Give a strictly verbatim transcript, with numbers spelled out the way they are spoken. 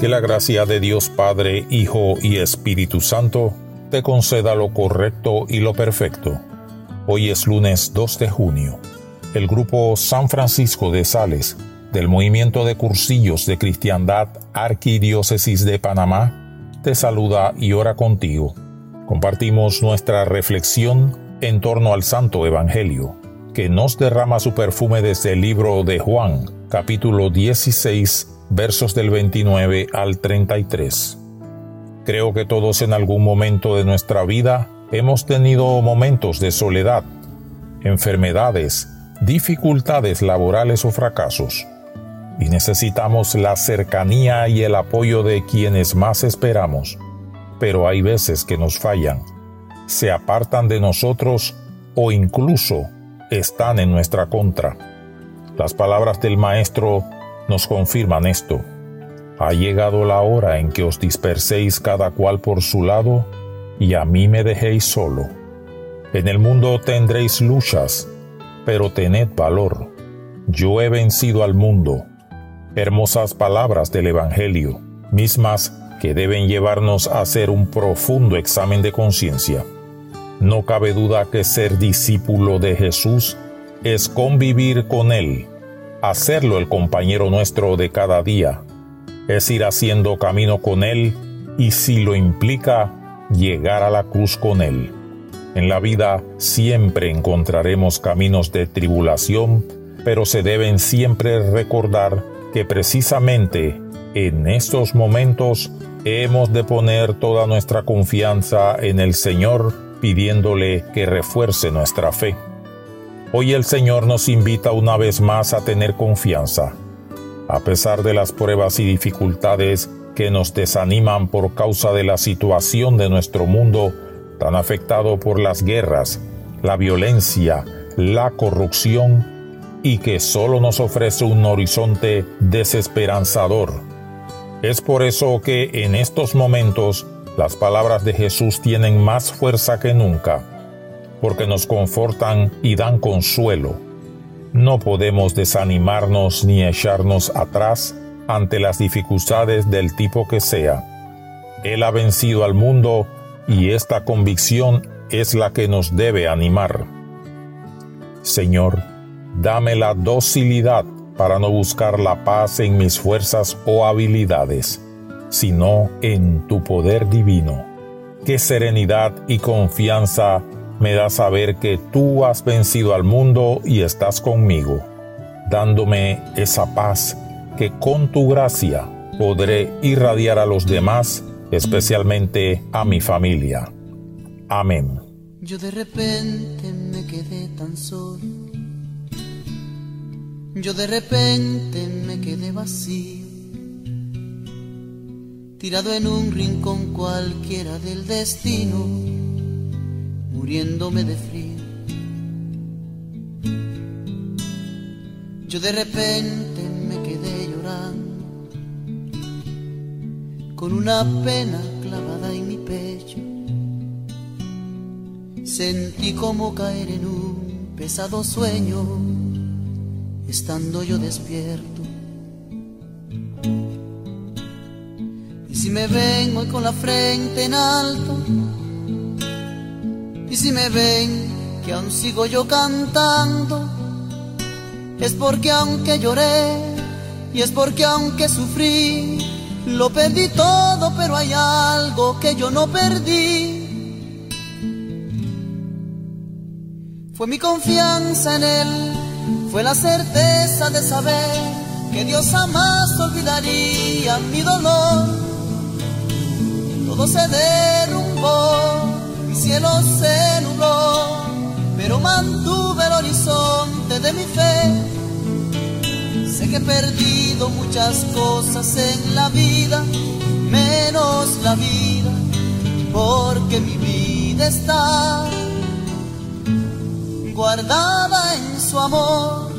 Que la gracia de Dios Padre, Hijo y Espíritu Santo te conceda lo correcto y lo perfecto. Hoy es lunes dos de junio. El grupo San Francisco de Sales, del Movimiento de Cursillos de Cristiandad Arquidiócesis de Panamá, te saluda y ora contigo. Compartimos nuestra reflexión en torno al Santo Evangelio, que nos derrama su perfume desde el libro de Juan, capítulo dieciséis, versos del veintinueve al treinta y tres. Creo que todos en algún momento de nuestra vida hemos tenido momentos de soledad, enfermedades, dificultades laborales o fracasos, y necesitamos la cercanía y el apoyo de quienes más esperamos, pero hay veces que nos fallan, se apartan de nosotros o incluso están en nuestra contra. Las palabras del Maestro nos confirman esto. Ha llegado la hora en que os disperséis cada cual por su lado, y a mí me dejéis solo. En el mundo tendréis luchas, pero tened valor. Yo he vencido al mundo. Hermosas palabras del Evangelio, mismas que deben llevarnos a hacer un profundo examen de conciencia. No cabe duda que ser discípulo de Jesús es convivir con Él, hacerlo el compañero nuestro de cada día, es ir haciendo camino con Él y, si lo implica, llegar a la cruz con Él. En la vida siempre encontraremos caminos de tribulación, pero se deben siempre recordar que precisamente en estos momentos hemos de poner toda nuestra confianza en el Señor, pidiéndole que refuerce nuestra fe. Hoy el Señor nos invita una vez más a tener confianza. A pesar de las pruebas y dificultades que nos desaniman por causa de la situación de nuestro mundo, tan afectado por las guerras, la violencia, la corrupción, y que solo nos ofrece un horizonte desesperanzador. Es por eso que en estos momentos las palabras de Jesús tienen más fuerza que nunca, porque nos confortan y dan consuelo. No podemos desanimarnos ni echarnos atrás ante las dificultades del tipo que sea. Él ha vencido al mundo y esta convicción es la que nos debe animar. Señor, dame la docilidad para no buscar la paz en mis fuerzas o habilidades, sino en tu poder divino. Qué serenidad y confianza me da saber que tú has vencido al mundo y estás conmigo, dándome esa paz que con tu gracia podré irradiar a los demás, especialmente a mi familia. Amén. Yo de repente me quedé tan solo. Yo de repente me quedé vacío, tirado en un rincón cualquiera del destino, muriéndome de frío. Yo de repente me quedé llorando, con una pena clavada en mi pecho. Sentí como caer en un pesado sueño, estando yo despierto. Y si me ven hoy con la frente en alto, y si me ven que aún sigo yo cantando, es porque aunque lloré y es porque aunque sufrí, lo perdí todo, pero hay algo que yo no perdí. Fue mi confianza en Él, fue la certeza de saber que Dios jamás olvidaría mi dolor. Todo se derrumbó, mi cielo se nubló, pero mantuve el horizonte de mi fe. Sé que he perdido muchas cosas en la vida, menos la vida, porque mi vida está guardada en su amor.